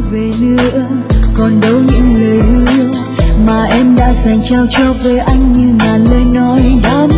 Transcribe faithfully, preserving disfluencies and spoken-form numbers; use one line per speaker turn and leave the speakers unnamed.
về nữa, còn đâu những lời hứa mà em đã dành trao cho về anh như ngàn lời nói đắm